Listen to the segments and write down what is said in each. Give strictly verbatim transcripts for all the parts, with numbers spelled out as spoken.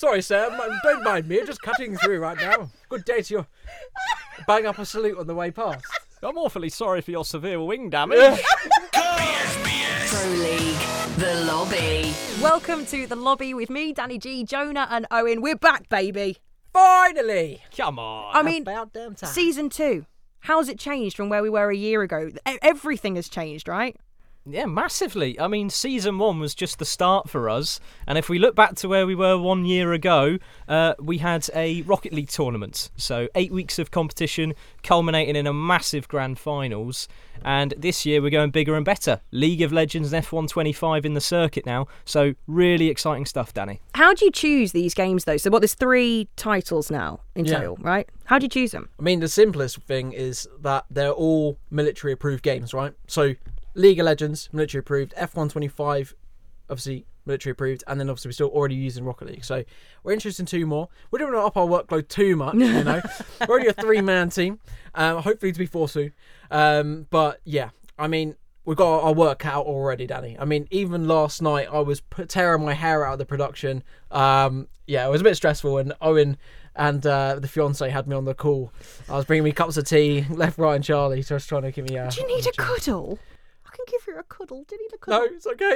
Sorry, Sam. Don't mind me. I'm just cutting through right now. Good day to you. Bang up a salute on the way past. I'm awfully sorry for your severe wing damage. Pro League, The Lobby. Welcome to The Lobby with me, Danny G, Jonah and Owen. We're back, baby. Finally. Come on. I mean, About damn time. season two. How's it changed from where we were a year ago? E- Everything has changed, right? Yeah, massively. I mean, season one was just the start for us. And if we look back to where we were one year ago, uh, we had a Rocket League tournament. So eight weeks of competition culminating in a massive grand finals. And this year we're going bigger and better. League of Legends and F one twenty-five in the circuit now. So really exciting stuff, Danny. How do you choose these games, though? So what, there's three titles now in Yeah. total, right? How do you choose them? I mean, the simplest thing is that they're all military approved games, right? So League of Legends, military approved. F one twenty-five, obviously military approved. And then obviously we're still already using Rocket League. So we're interested in two more. We don't want to up our workload too much, you know. We're already a three-man team. Um, hopefully to be four soon. Um, but yeah, I mean, we've got our work cut out already, Danny. I mean, even last night I was put, tearing my hair out of the production. Um, yeah, it was a bit stressful. And Owen and uh, the fiance had me on the call. I was bringing me cups of tea, left, right, and Charlie. So I was trying to give me. Uh, Do you need a cuddle? I can give you a cuddle. Do you need a cuddle? No, it's okay.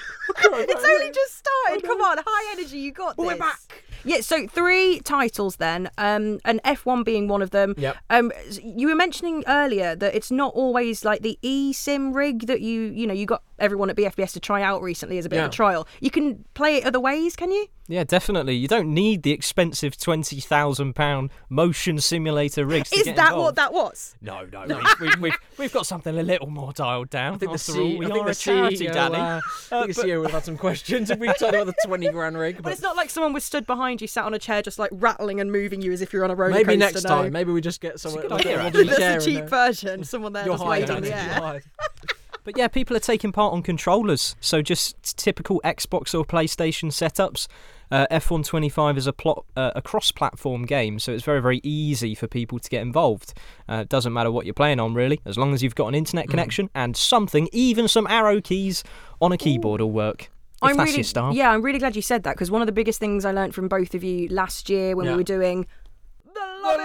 It's only just started. Come on, high energy. You got this. We're back. Yeah, so three titles then, um, and F one being one of them. Yep. Um, you were mentioning earlier that it's not always like the eSIM rig that you, you know, you got everyone at B F B S to try out recently as a bit Yeah. of a trial. You can play it other ways, can you? Yeah, definitely. You don't need the expensive twenty thousand pounds motion simulator rigs to Is get that involved. what that was? No, no, we've, we've, we've, we've got something a little more dialed down. I think the After C- all, we I think are the a charity, C E O, Danny. Uh, I Uh, think the C E O would have had some questions if we told about the twenty grand rig. But But it's not like someone was stood behind you, sat on a chair, just like rattling and moving you as if you're on a roller maybe coaster. next no. time. Maybe we just get someone. good like idea, a actually. wobbly chair That's the in cheap there. version. Someone there You're just high, waving in Danny. the You're air. high. But yeah, people are taking part on controllers. So just typical Xbox or PlayStation setups. Uh, F one twenty-five is a plot, uh, a cross-platform game, so it's very, very easy for people to get involved. Uh, it doesn't matter what you're playing on, really, as long as you've got an internet connection and something, even some arrow keys on a keyboard will work. If I'm that's really, your style. yeah, I'm really glad you said that, because one of the biggest things I learned from both of you last year when Yeah. we were doing The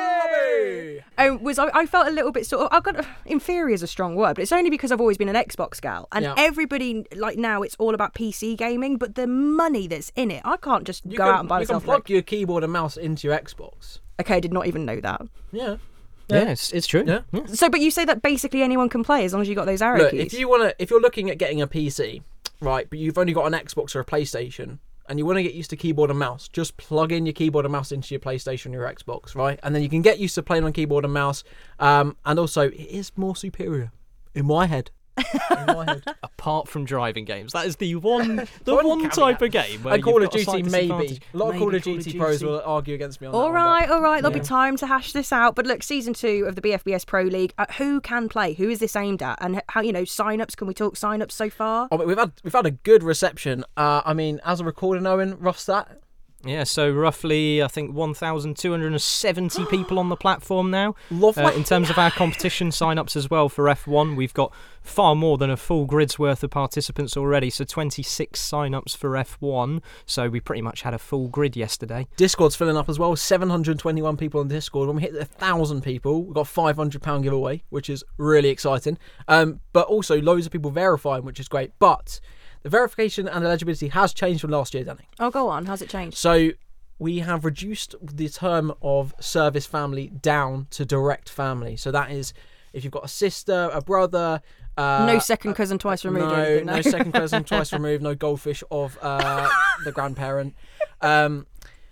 lobby. um, was I, I felt a little bit sort of, I've got inferior is a strong word, but it's only because I've always been an Xbox gal, and Yeah. everybody like now it's all about P C gaming, but the money that's in it, I can't just You go can, out and buy you can myself. plug Like, your keyboard and mouse into your Xbox. okay, I did not even know that. Yeah. Yeah, it's, it's true. Yeah. So, but you say that basically anyone can play as long as you got those arrow Look, keys. if you want to, if you're looking at getting a P C, right, but you've only got an Xbox or a PlayStation, and you want to get used to keyboard and mouse, just plug in your keyboard and mouse into your PlayStation or your Xbox, right? And then you can get used to playing on keyboard and mouse. Um, and also, it is more superior in my head. In my head. Apart from driving games, that is the one, the One one caveat. type of game where And Call you've of got a Duty, slight maybe. disadvantage. A lot of Maybe Call of Duty pros will argue against me on all that one. right, but- all right. There'll yeah. be time to hash this out. But look, season two of the B F B S Pro League. Uh, who can play? Who is this aimed at? And how, you know, sign-ups? Can we talk sign-ups so far? Oh, but we've had we've had a good reception. Uh, I mean, as a recording, Owen, rough stat. Yeah, so roughly, I think, one thousand two hundred seventy people on the platform now. Lovely. Uh, in terms of our competition sign-ups as well for F one, we've got far more than a full grid's worth of participants already, so twenty-six sign-ups for F one, so we pretty much had a full grid yesterday. Discord's filling up as well. seven hundred twenty-one people on Discord. When we hit one thousand people, we've got a five hundred pounds giveaway, which is really exciting. Um, but also loads of people verifying, which is great. But the verification and eligibility has changed from last year, Danny. Oh, go on. How's it changed? So we have reduced the term of service family down to direct family. So that is if you've got a sister, a brother... Uh, no second cousin twice removed. or No, anything, no, no. second cousin twice removed, no goldfish of uh, the grandparent. Um,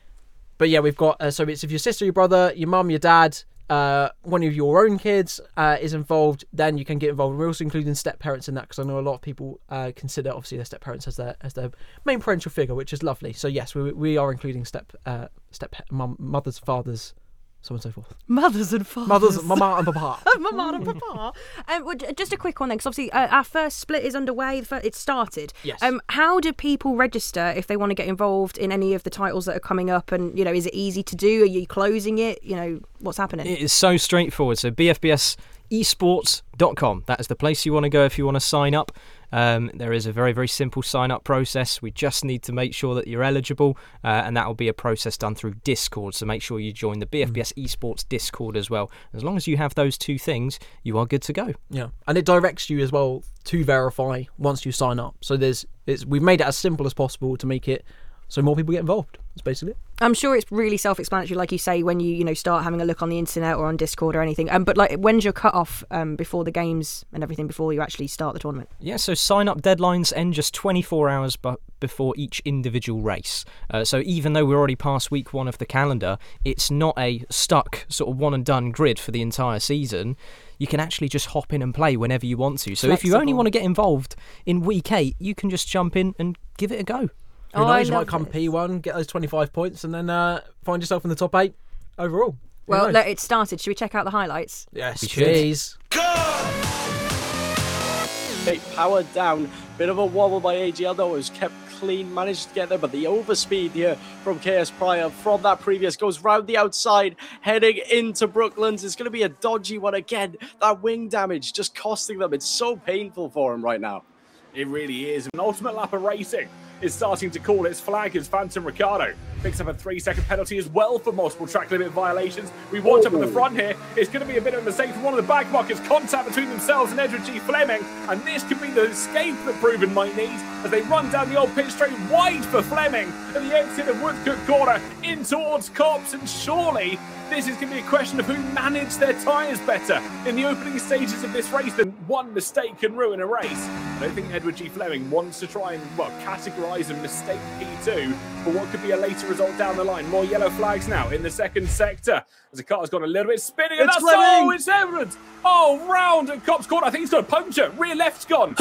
but yeah, we've got, uh, so it's if your sister, your brother, your mum, your dad, uh, one of your own kids uh, is involved, then you can get involved. We're also including step parents in that, because I know a lot of people uh, consider obviously their step parents as their as their main parental figure, which is lovely. So yes, we we are including step uh, step mum, mothers, fathers, so on and so forth. Mothers and fathers. Mothers, mama and papa. Mama and papa. Um, well, j- just a quick one then, because obviously uh, our first split is underway. The fir- It's started. Yes. Um, how do people register if they want to get involved in any of the titles that are coming up? And you know, is it easy to do? Are you closing it? You know, what's happening? It is so straightforward. So b f b s esports dot com. That is the place you want to go if you want to sign up. Um, there is a very, very simple sign-up process. We just need to make sure that you're eligible, uh, and that will be a process done through Discord. So make sure you join the B F B S mm. Esports Discord as well. As long as you have those two things, you are good to go. Yeah, and it directs you as well to verify once you sign up. So there's, it's, we've made it as simple as possible to make it so more people get involved. That's basically it. I'm sure it's really self-explanatory, like you say, when you you know start having a look on the internet or on Discord or anything. Um, but like, when's your cut-off um, before the games and everything, before you actually start the tournament? Yeah, so sign-up deadlines end just twenty-four hours bu- before each individual race. Uh, so even though we're already past week one of the calendar, it's not a stuck sort of one-and-done grid for the entire season. You can actually just hop in and play whenever you want to. So Flexible. If you only want to get involved in week eight, you can just jump in and give it a go. Who Oh, knows, I you might love come this. P one, get those twenty-five points, and then uh, find yourself in the top eight overall. Who Well, knows? look, it started. Should we check out the highlights? Yes, We should. please. Okay, powered down. Bit of a wobble by A G L though. It was kept clean, managed to get there, but the overspeed here from K S Pryor from that previous goes round the outside, heading into Brooklands. It's going to be a dodgy one again. That wing damage just costing them. It's so painful for him right now. It really is. An ultimate lap of racing is starting to call its flag as Phantom Ricardo picks up a three-second penalty as well for multiple track limit violations. We watch up at the front here. It's going to be a bit of a mistake from one of the back markers. Contact between themselves and Edward G. Fleming, and this could be the escape that Proven might need as they run down the old pit straight wide for Fleming at the exit of Woodcote Corner in towards Cops, and surely this is going to be a question of who managed their tyres better in the opening stages of this race. Than one mistake can ruin a race. I don't think Edward G. Fleming wants to try and, well, categorise a mistake P two for what could be a later result down the line. More yellow flags now in the second sector as the car's gone a little bit spinning. And It's that's Fleming! oh, it's Everett. Oh, round at Cops Corner. I think he's got a puncture. Rear left's gone.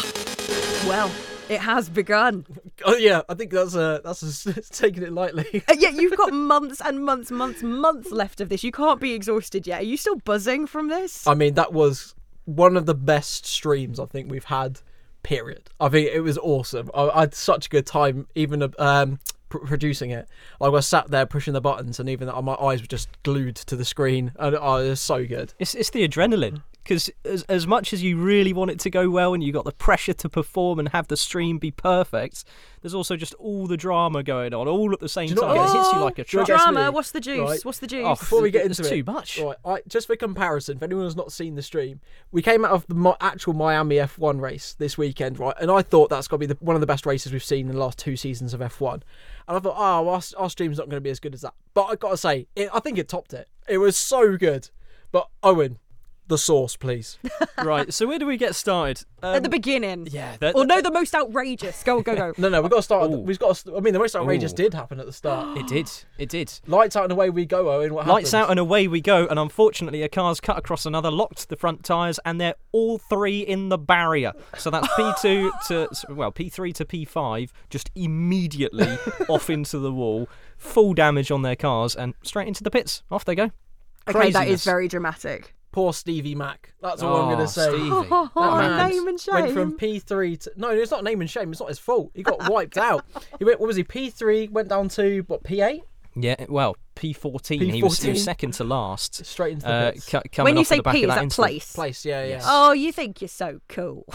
Well, it has begun. Oh yeah, I think that's uh, that's a, taking it lightly. Uh, yeah, you've got months and months, months, months left of this. You can't be exhausted yet. Are you still buzzing from this? I mean, that was one of the best streams I think we've had. Period. I think it was awesome. I, I had such a good time, even um, pr- producing it. Like, I was sat there pushing the buttons, and even my eyes were just glued to the screen, and oh, it was so good. It's it's the adrenaline. Because as, as much as you really want it to go well and you got the pressure to perform and have the stream be perfect, there's also just all the drama going on all at the same Do you know time. what- It hits you Oh, like a do you know truck. what gets Drama. me? What's the juice? Right. What's the juice? Oh, Before we get it's into too it, much. Right, I, just for comparison, if anyone has not seen the stream, we came out of the mo- actual Miami F one race this weekend, right? And I thought that's got to be the, one of the best races we've seen in the last two seasons of F one. And I thought, oh, well, our, our stream's not going to be as good as that. But I got to say, it, I think it topped it. It was so good. But Owen, the sauce, please. Right, so where do we get started? Um, At the beginning. yeah, that, Or no, the most outrageous. Go, go, go. No, no, we've got to start. Ooh. We've got. To, I mean, the most outrageous Ooh. did happen at the start. it did. It did. Lights out and away we go, Owen. What Lights happened? out and away we go, and unfortunately a car's cut across another, locked the front tyres, and they're all three in the barrier. So that's P two to, well, P three to P five, just immediately off into the wall, full damage on their cars, and straight into the pits. Off they go. Okay, that Craziness. is very dramatic. Poor Stevie Mac. That's all I'm Oh, going to say. Stevie. Oh, man name and shame. Went from P three to no, it's not name and shame. It's not his fault. He got wiped out. He went. What was he? P three went down to what? P eight. Yeah, well, P fourteen. He was, he was second to last. Straight into the Uh, pits. cu- coming When you off say the back P, of is that that incident. place? Place. Yeah, yeah. Yes. Oh, you think you're so cool.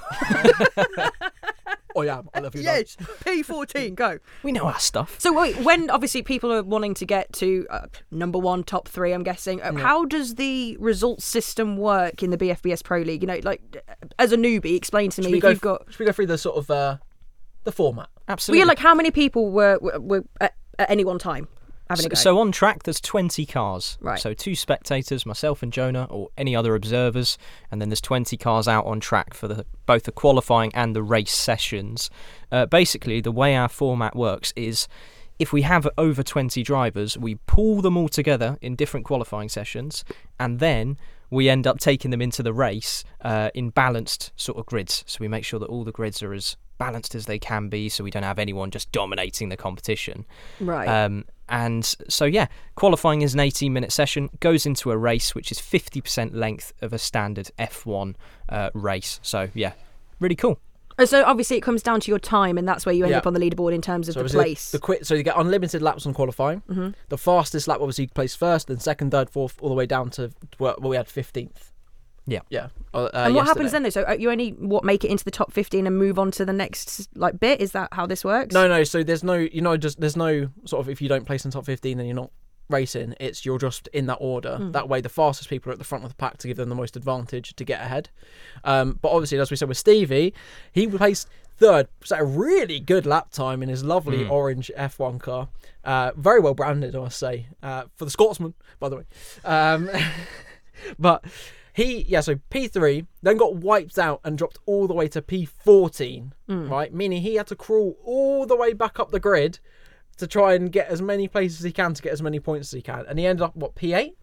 Oh yeah, I love you. Yes, P fourteen, go. We know our stuff. So wait, when obviously people are wanting to get to uh, number one, top three, I'm guessing. Uh, How does the results system work in the B F B S Pro League? You know, like as a newbie, explain to me Should we if go? you've got. Should we go through the sort of uh, the format? Well, Absolutely. yeah, like how many people were were, were at, at any one time having a go? So on track, there's twenty cars. Right. So two spectators, myself and Jonah, or any other observers, and then there's twenty cars out on track for the both the qualifying and the race sessions. Uh, basically, the way our format works is, if we have over twenty drivers, we pool them all together in different qualifying sessions, and then we end up taking them into the race uh, in balanced sort of grids. So we make sure that all the grids are as balanced as they can be, so we don't have anyone just dominating the competition. Right. Um, and so, yeah, qualifying is an eighteen minute session, goes into a race, which is fifty percent length of a standard F one uh, race. So, yeah, really cool. Uh, so obviously it comes down to your time, and that's where you end Yeah. up on the leaderboard in terms of So the obviously place. The quick. So you get unlimited laps on qualifying. Mm-hmm. The fastest lap obviously placed first, then second, third, fourth, all the way down to well, we had fifteenth. Yeah. Yeah. Uh, and what happens yesterday. then though? So uh, you only what make it into the top fifteen and move on to the next like bit? Is that how this works? No, no. So there's no, you know, just there's no sort of if you don't place in top fifteen, then you're not racing. It's you're just in that order. Mm. That way, the fastest people are at the front of the pack to give them the most advantage to get ahead. Um, but obviously, as we said with Stevie, he placed third, set a really good lap time in his lovely Mm. orange F one car. Uh, very well branded, I must say, uh, for the Scotsman, by the way. Um, but. He, yeah, so P three, then got wiped out and dropped all the way to P fourteen, Mm. right? Meaning he had to crawl all the way back up the grid to try and get as many places as he can to get as many points as he can. And he ended up, what, P eight?